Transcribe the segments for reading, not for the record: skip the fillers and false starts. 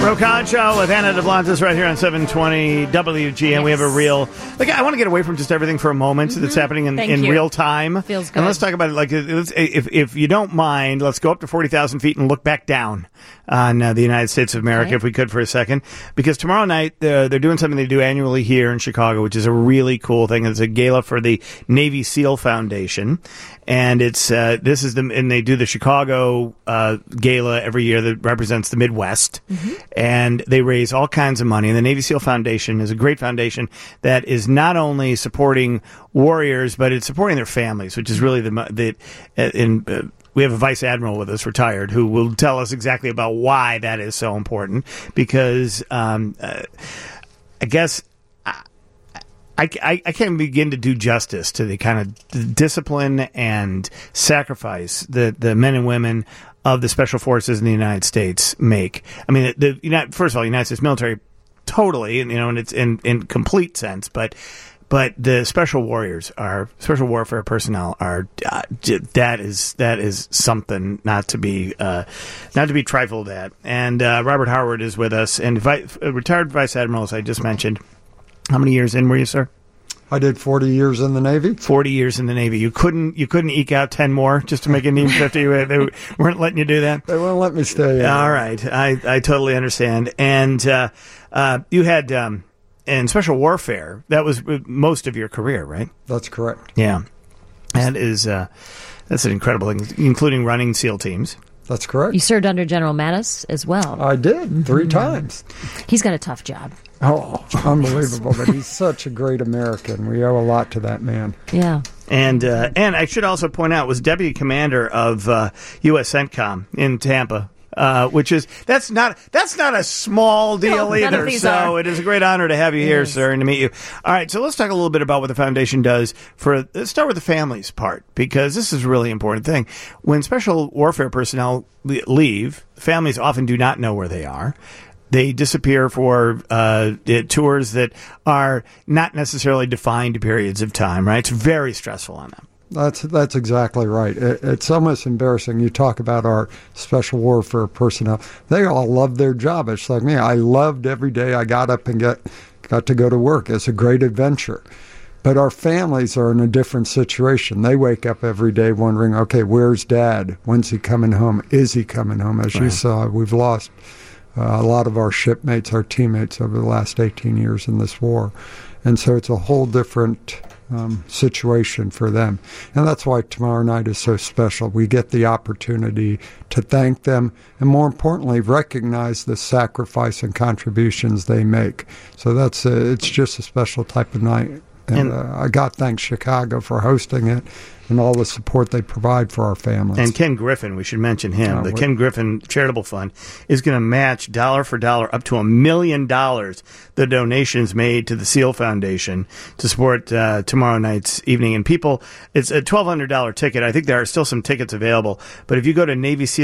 Rokan Show with Anna DeBlantis right here on 720 WGN. Yes. We have a real... I want to get away from just everything for a moment that's happening in real time. Feels good. And let's talk about it. If you don't mind, let's go up to 40,000 feet and look back down on the United States of America, if we could, for a second. Because tomorrow night, they're doing something they do annually here in Chicago, which is a really cool thing. It's a gala for the Navy SEAL Foundation. And it's and they do the Chicago gala every year that represents the Midwest, and they raise all kinds of money. And the Navy SEAL Foundation is a great foundation that is not only supporting warriors, but it's supporting their families, which is really we have a vice admiral with us, retired, who will tell us exactly about why that is so important. Because I guess. I can't begin to do justice to the kind of discipline and sacrifice that the men and women of the special forces in the United States make. I mean, first of all, the United States military, totally, and it's in complete sense, but the special warfare personnel are that is something not to be trifled at. And Robert Howard is with us, and retired Vice Admiral, as I just mentioned. How many years in were you, sir? I did 40 years in the Navy. 40 years in the Navy. You couldn't eke out 10 more just to make it even 50? They weren't letting you do that? They won't let me stay in. All right. I totally understand. And you had in special warfare, that was most of your career, right? That's correct. Yeah. That's an incredible thing, including running SEAL teams. That's correct. You served under General Mattis as well. I did, 3 times. He's got a tough job. Oh, unbelievable. But he's such a great American. We owe a lot to that man. Yeah. And I should also point out, was deputy commander of U.S. CENTCOM in Tampa. Which is that's not a small deal either. So it is a great honor to have you here, sir, and to meet you. All right, so let's talk a little bit about what the foundation does. Let's start with the families part, because this is a really important thing. When special warfare personnel leave, families often do not know where they are. They disappear for tours that are not necessarily defined periods of time. Right? It's very stressful on them. That's exactly right. It's almost embarrassing. You talk about our special warfare personnel. They all love their job. It's like me. I loved every day I got up and got to go to work. It's a great adventure. But our families are in a different situation. They wake up every day wondering, okay, where's Dad? When's he coming home? Is he coming home? As you saw, we've lost a lot of our shipmates, our teammates over the last 18 years in this war. And so it's a whole different situation for them. And that's why tomorrow night is so special. We get the opportunity to thank them and, more importantly, recognize the sacrifice and contributions they make. So it's just a special type of night. And I got to thank Chicago for hosting it and all the support they provide for our families. And Ken Griffin, we should mention him. The Ken Griffin Charitable Fund is going to match dollar for dollar up to $1 million the donations made to the SEAL Foundation to support tomorrow night's evening. And people, it's a $1,200 ticket. I think there are still some tickets available. But if you go to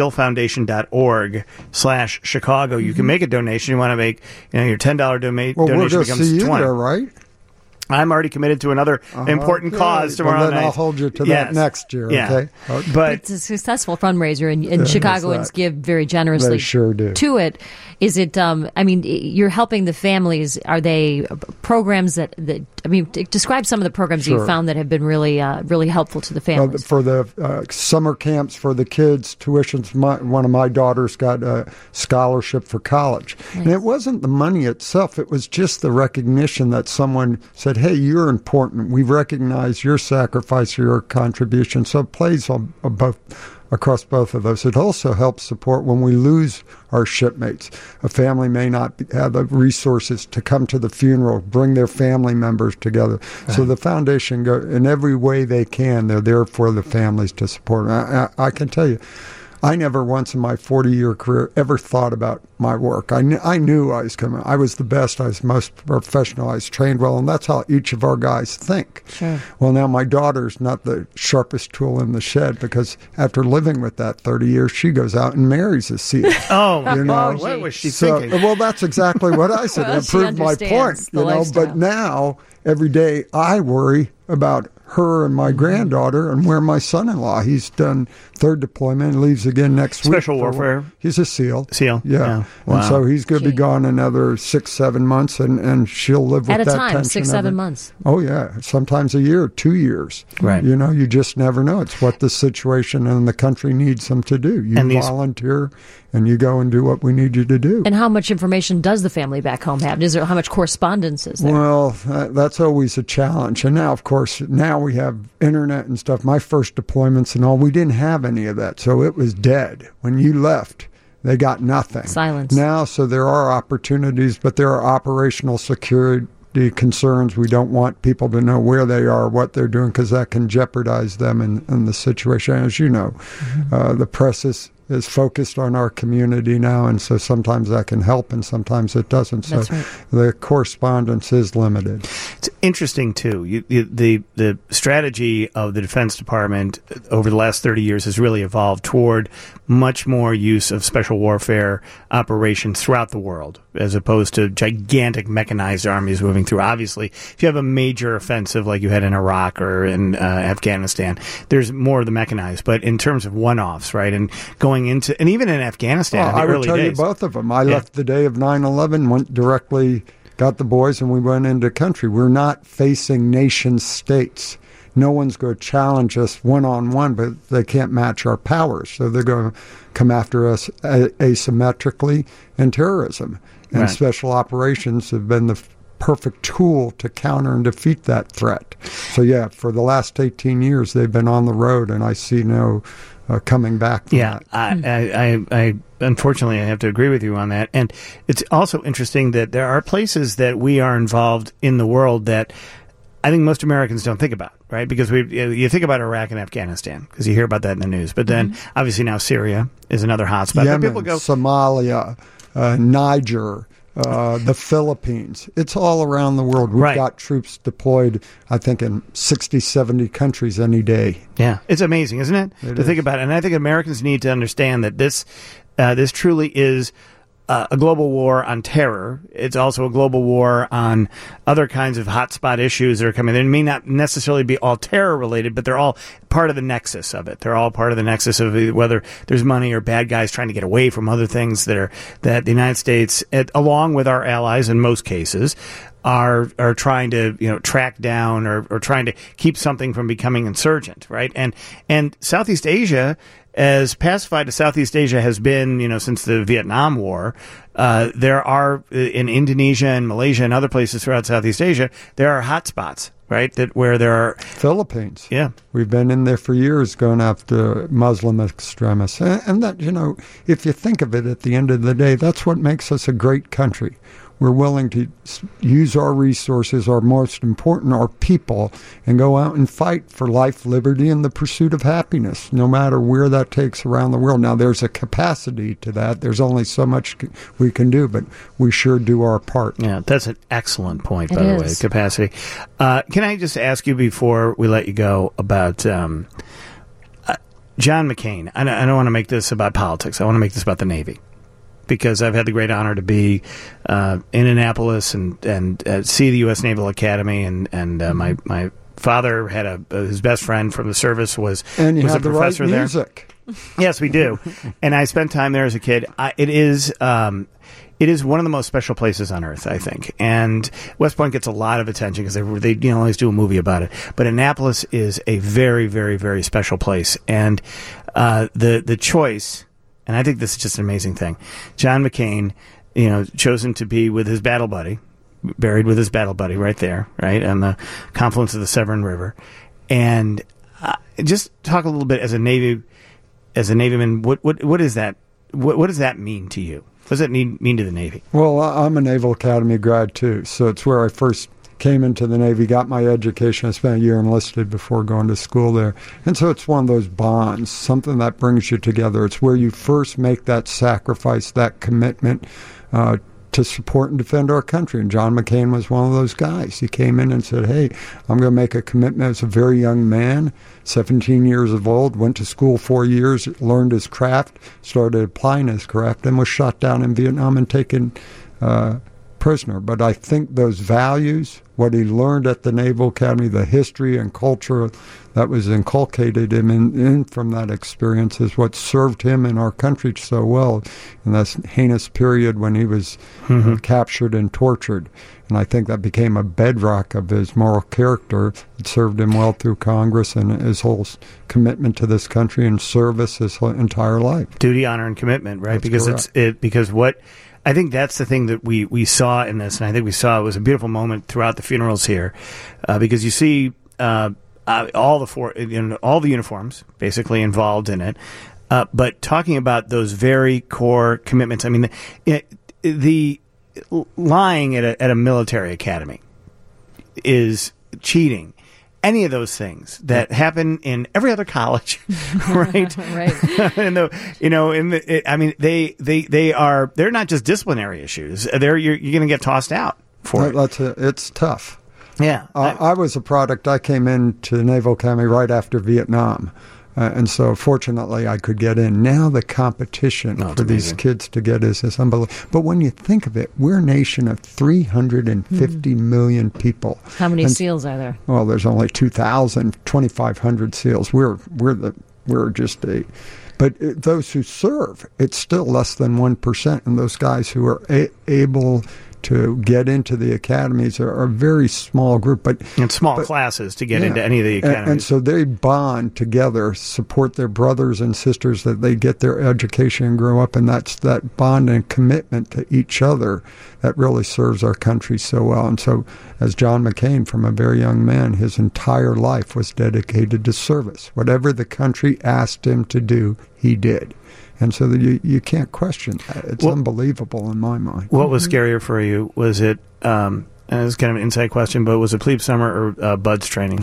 NavySEALFoundation.org/Chicago, you can make a donation. You want to make your $10 donation we'll becomes see you $20. There, right? I'm already committed to another important cause tomorrow night. Then I'll hold you to that next year, okay? But it's a successful fundraiser, and Chicagoans give very generously they sure do. To it. Is it, you're helping the families. Are they programs that describe some of the programs that you found that have been really helpful to the families? For the summer camps for the kids, tuitions. One of my daughters got a scholarship for college. Nice. And it wasn't the money itself. It was just the recognition that someone said, hey, you're important. We recognize your sacrifice, your contribution. So it plays on across both of those. It also helps support when we lose our shipmates. A family may not have the resources to come to the funeral, bring their family members together. Right. So the foundation, in every way they can, they're there for the families to support. I can tell you, I never once in my 40-year career ever thought about my work. I knew I was coming. I was the best. I was most professional. I was trained well, and that's how each of our guys think. Sure. Well, now my daughter's not the sharpest tool in the shed, because after living with that 30 years, she goes out and marries a SEAL. What was she thinking? Well, that's exactly what I said. It proved my point. But now, every day, I worry about her and my granddaughter, and where my son-in-law. He's done third deployment and leaves again next week. Special warfare. He's a SEAL. SEAL. Yeah. Wow. And so he's going to be gone another 6-7 months, and she'll live with at a that time, tension 6-7 months. Oh, yeah. Sometimes a year, 2 years. Right. You know, you just never know. It's what the situation and the country needs them to do. You volunteer, and you go and do what we need you to do. And how much information does the family back home have? How much correspondence is there? Well, that's always a challenge. And now, of course, now we have internet and stuff. My first deployments and all, we didn't have any of that. So it was dead. When you left, they got nothing. Silence. Now, so there are opportunities, but there are operational security concerns. We don't want people to know where they are, what they're doing, because that can jeopardize them in the situation. As you know, the press is focused on our community now, and so sometimes that can help and sometimes it doesn't. So That's right. The correspondence is limited. It's interesting, too. The strategy of the Defense Department over the last 30 years has really evolved toward much more use of special warfare operations throughout the world, as opposed to gigantic mechanized armies moving through. Obviously, if you have a major offensive like you had in Iraq or in Afghanistan, there's more of the mechanized. But in terms of one-offs, right, and going into, and even in Afghanistan, in the I would early tell days, you both of them. I left the day of 9/11, went directly, got the boys, and we went into country. We're not facing nation states. No one's going to challenge us one-on-one, but they can't match our powers. So they're going to come after us asymmetrically, and terrorism. And Right. special operations have been the perfect tool to counter and defeat that threat. So, yeah, for the last 18 years, they've been on the road, and I see no coming back from Yeah, that. I unfortunately I have to agree with you on that. And it's also interesting that there are places that we are involved in the world that I think most Americans don't think about, right? Because you think about Iraq and Afghanistan because you hear about that in the news. But then obviously now Syria is another hotspot. Yemen, People go, Somalia, Niger, the Philippines. It's all around the world. We've Right. got troops deployed, I think, in 60, 70 countries any day. yeah, it's amazing, isn't it? To think about it. And I think Americans need to understand that this truly is a global war on terror. It's also a global war on other kinds of hotspot issues that are coming. They may not necessarily be all terror related, but they're all part of the nexus of it. They're all part of the nexus of whether there's money or bad guys trying to get away from other things that the United States, along with our allies in most cases, are trying to track down or trying to keep something from becoming insurgent, right? And Southeast Asia, as pacified as Southeast Asia has been, since the Vietnam War, there are in Indonesia and Malaysia and other places throughout Southeast Asia, there are hotspots, right? Where there are Philippines. Yeah. We've been in there for years going after Muslim extremists. And that, if you think of it at the end of the day, that's what makes us a great country. We're willing to use our resources, our most important, our people, and go out and fight for life, liberty, and the pursuit of happiness, no matter where that takes around the world. Now, there's a capacity to that. There's only so much we can do, but we sure do our part. Yeah, that's an excellent point, by the way, capacity. Can I just ask you before we let you go about John McCain? I don't want to make this about politics. I want to make this about the Navy. Because I've had the great honor to be in Annapolis and see the U.S. Naval Academy, and my father had his best friend from the service was and you was have a the professor right there. music. Yes, we do, and I spent time there as a kid. It is one of the most special places on earth, I think. And West Point gets a lot of attention because they always do a movie about it. But Annapolis is a very, very, very special place, and the choice. And I think this is just an amazing thing. John McCain, chosen to be with his battle buddy, buried with his battle buddy right there, right, on the confluence of the Severn River. And just talk a little bit as a Navyman, what is that? What does that mean to you? What does that mean to the Navy? Well, I'm a Naval Academy grad, too, so it's where I first came into the Navy, got my education. I spent a year enlisted before going to school there. And so it's one of those bonds, something that brings you together. It's where you first make that sacrifice, that commitment to support and defend our country. And John McCain was one of those guys. He came in and said, hey, I'm going to make a commitment as a very young man, 17 years of old, went to school 4 years, learned his craft, started applying his craft, and was shot down in Vietnam and taken prisoner. But I think those values, what he learned at the Naval Academy, the history and culture that was inculcated in from that experience is what served him and our country so well in that heinous period when he was captured and tortured. And I think that became a bedrock of his moral character. It served him well through Congress and his whole commitment to this country and service his whole entire life. Duty, honor, and commitment, right? That's Because what I think that's the thing that we saw in this, and I think we saw it was a beautiful moment throughout the funerals here, because you see all the uniforms basically involved in it, but talking about those very core commitments. I mean, the lying at a military academy is cheating. Any of those things that happen in every other college, right? Right. They're not just disciplinary issues. You're going to get tossed out for it. It's tough. Yeah. I was a product. I came into the Naval Academy right after Vietnam. And so, fortunately, I could get in. Now the competition for these kids to get is unbelievable. But when you think of it, we're a nation of 350 million people. How many SEALs are there? Well, there's only 2,500 SEALs. We're just a... But those who serve, it's still less than 1%. And those guys who are able to get into the academies are a very small group. But small classes to get into any of the academies. And so they bond together, support their brothers and sisters, that they get their education and grow up. And that's that bond and commitment to each other that really serves our country so well. And so, as John McCain, from a very young man, his entire life was dedicated to service. Whatever the country asked him to do, he did. And so you can't question that. It's unbelievable in my mind. What was scarier for you? Was it, and it's kind of an inside question, but was it plebe summer or BUD/S training?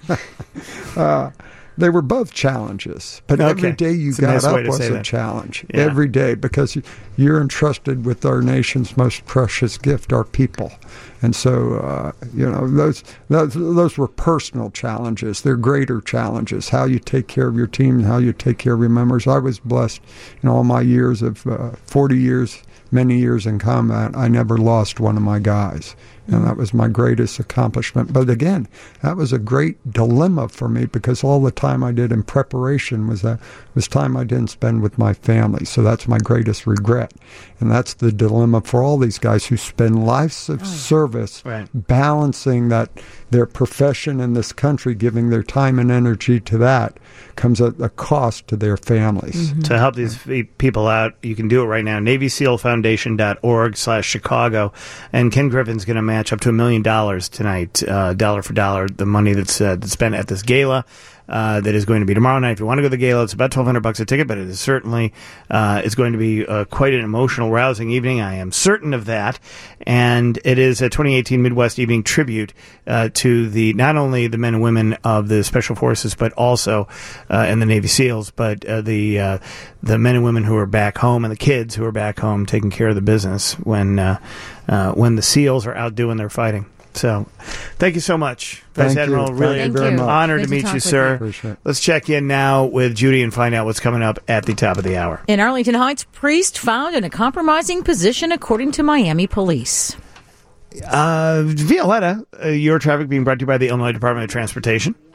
They were both challenges, but every day you got up was a challenge. Yeah. Every day, because you're entrusted with our nation's most precious gift, our people. And so, those were personal challenges. They're greater challenges, how you take care of your team and how you take care of your members. I was blessed in all my years of 40 years, many years in combat. I never lost one of my guys. And that was my greatest accomplishment. But again, that was a great dilemma for me because all the time I did in preparation was time I didn't spend with my family. So that's my greatest regret. And that's the dilemma for all these guys who spend lives of service balancing that their profession in this country, giving their time and energy to that, comes at a cost to their families. Mm-hmm. To help these people out, you can do it right now. NavySealFoundation.org/Chicago. And Ken Griffin's going to match up to $1 million tonight, dollar for dollar, the money that's spent at this gala. That is going to be tomorrow night. If you want to go to the gala, it's about $1,200 a ticket, but it is certainly it's going to be quite an emotional, rousing evening. I am certain of that. And it is a 2018 Midwest Evening tribute to not only the men and women of the Special Forces, but also and the Navy SEALs, but the men and women who are back home and the kids who are back home taking care of the business when the SEALs are out doing their fighting. So, thank you so much, Vice Admiral. Really honored to meet you, sir. Let's check in now with Judy and find out what's coming up at the top of the hour. In Arlington Heights, priest found in a compromising position, according to Miami police. Violetta, your traffic being brought to you by the Illinois Department of Transportation.